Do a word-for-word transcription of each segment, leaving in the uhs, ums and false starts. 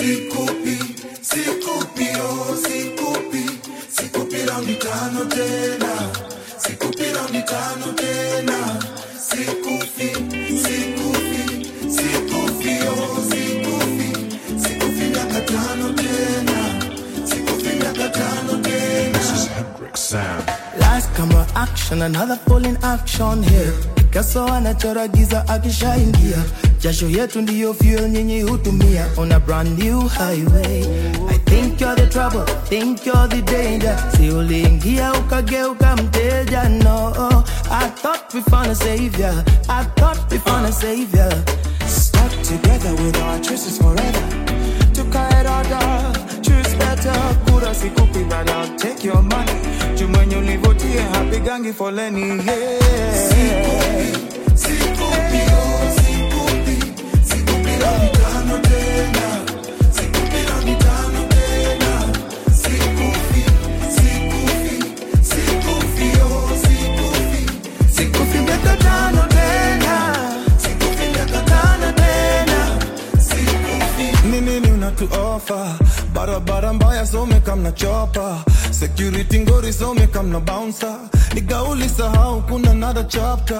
Sikupi, sikupi, oh, sikupi, sikupi raundi tano tena, sikupi raundi tano tena, sikufi, sikufi, sikufi, oh, sikufi, sikufi miaka tano tena, sikufi miaka tano tena. This is Hendrix Sound. Last camera action, another full in action here. Picasso anachora giza akishaingia. Jasho yetu ndiyo fuel nyinyi hutumia on a brand new highway. I think you're the trouble, think you're the danger. Si uliingia ukageuka mteja, no. I thought we found a savior, I thought we found a savior. Stuck together with our choices forever. Took our order, choose better. Kura sikupi but I'll take your money. Jumanyo livotie happy gangi foleni, yeah. Sikupi, sikupi, oh, sikupi, sikupi raundi tano tena, sikupi raundi tano tena, sikufi, sikufi, sikufi, oh, sikufi, sikufi miaka tano tena, sikufi miaka tano tena, sikufi. Nini ni unatu offer? Barabara mbaya so me come na chopper. Security ngori so me come na bouncer. Nigauli sahau kuna another chapter.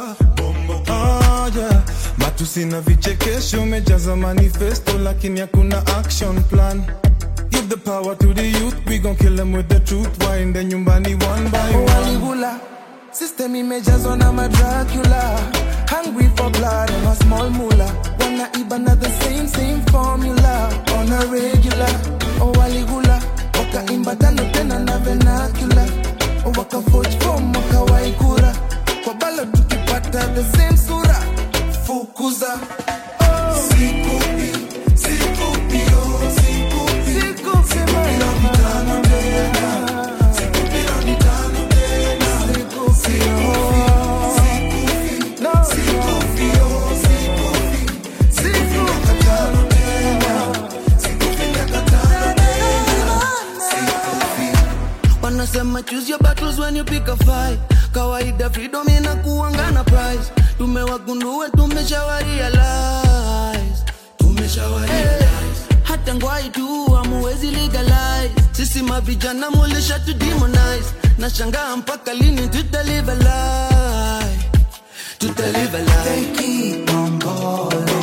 Ah yeah. Batu sina vichekesho mejaza manifesto lakini hakuna action plan. Give the power to the youth, we gon' kill them with the truth. Waende nyumbani one by one. Walibula, system imejazwa na madracula. Hungry for blood and a small moolah. Wanna iba the same, same formula. On a regular, oh waligula. Waka imba tano tena na vernacular. Oh waka forge from waka waikura. Kwa bala tukipata the same sura. Fukuza, oh sikupi, sikupi, oh sikupi, sikupi raundi tano tena, sikupi raundi tano tena, sikupi, oh sikupi, no sikupi, oh sikupi, sikupi miaka tano tena, sikupi miaka tano tena, sikupi. Wanasema choose your battles when you pick a fight. Kawaida freedom inakuanga na prize. Tumewagundua tumeshawa realize, tumeshawa realize. Hata ngwai tu hamuwezi legalize. Sisi mavijana mulisha to demonize. Nashangaa mpaka lini tutalive a lie, tutalive a lie. They keep on balling.